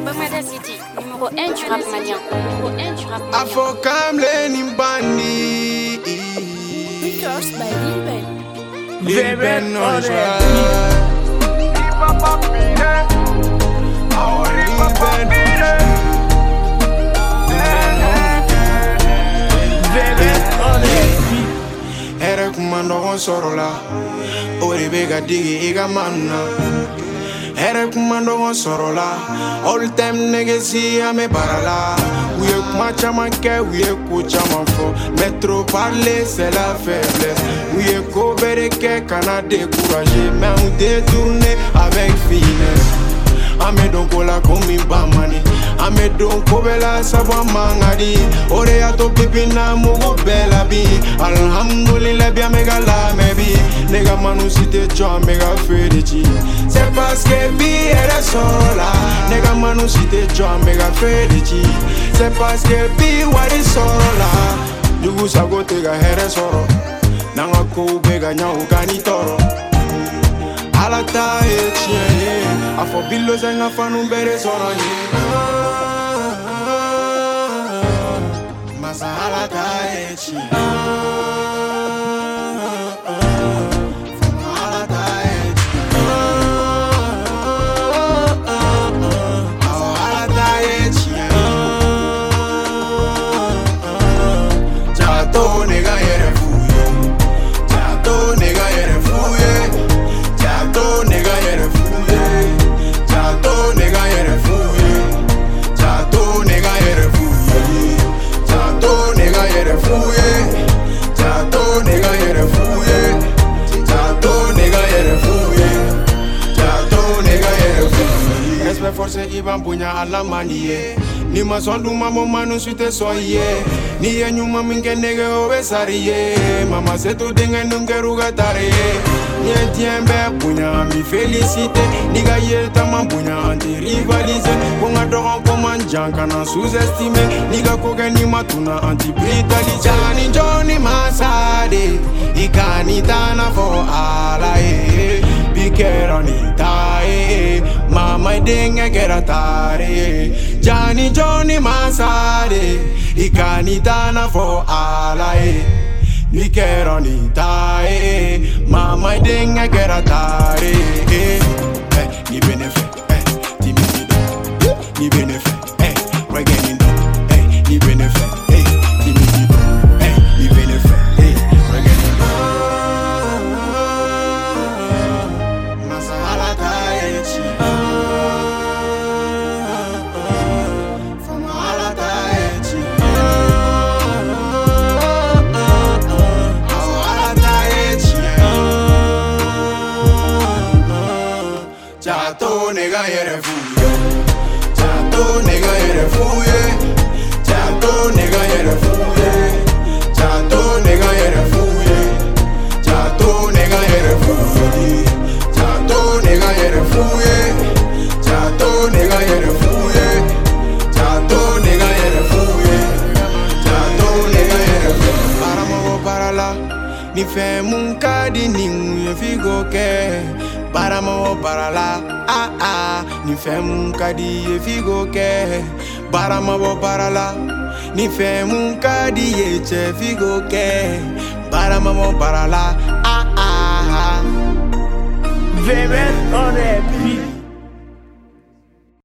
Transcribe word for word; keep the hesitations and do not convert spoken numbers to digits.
Bamada City, numéro un du rap malien. Numéro un du rap malien. Afo Kamle Nimbandi. Records by Lil Ben. Lil Ben on joie. Era kumando on sorola. Ori bega digi iga manna. Era kumando on sorola. All time negesi ame barala. We kuma chaman ke, we ko chaman fo. Mais trop parler c'est la faiblesse. We ko bere ke kana décourager, mais on détourner avec finesse. Ame don kola komi bamani. Ame don kobela sabwa mangadi. Ore ato pipina mugu bela bi. Alhamdulillah bien mega la mebi. Nega manu site joa mega fedici. C'est parce que bi era sola. Nega manu site joa mega fedici. C'est parce que bi wari sola. Yugu sago tega here soro. Nanga ko bega nyau kani toro. Alata e chien, afo billo zenga fanu bere soro ye. Masa alata e chien. Alata e chien. Alata e chien. Jato nega yere fuye. Jato nega yere fuye. Jato nega yere fuye. Jato nega yere fuye. Jato nega yere fuye. Jato nega yere fuye. Jato nega yere fuye. Jato nega yere fuye. Jato nega yere fuye. Respect force iban bunya ala maniye. Ni ma son du mamo manu suite soye. Ni ye nyuma minge nege obe sariye. Mama se tu dinge nunge ruga tare. Ni tiembe bunya mi félicité. Ni ga ye tama bunya anti rivaliser. Bonga doron koman jankana sous-estimé. Ni ga koge ni matuna anti brutaliser. Jani Johnny Masade. Ikani tana fo ala e. Bikerani tae. Mama dinge gera tare. Jani Johnny Masade. Ikani tana fo ala e. Ni kero ni tae, mama denga kera tare. Eh, ni benefe, eh, ti mi do. Ni benefe, eh, reggae do. Eh, ni benefe, eh, ti mi do. Eh, ni benefe, eh, reggae do. Masala tae chi. Famala tae chi. Jato nega yere fuye. Jato nega yere fuye. Jato nega yere fuye. Jato nega yere fuye. Jato nega yere fuye. Jato nega yere fuye. Jato nega yere fuye. Jato nega yere fuye. Jato nega yere fuye. Para mo para la. Ni fe mun kadi ni mu figo ke. Para mo para la, ah ah. Ni fe mun kadi e figo ke. Para mo para la, ni fe mun kadi e che figo ke. Para mo para la, ah ah. Vemen on a beat.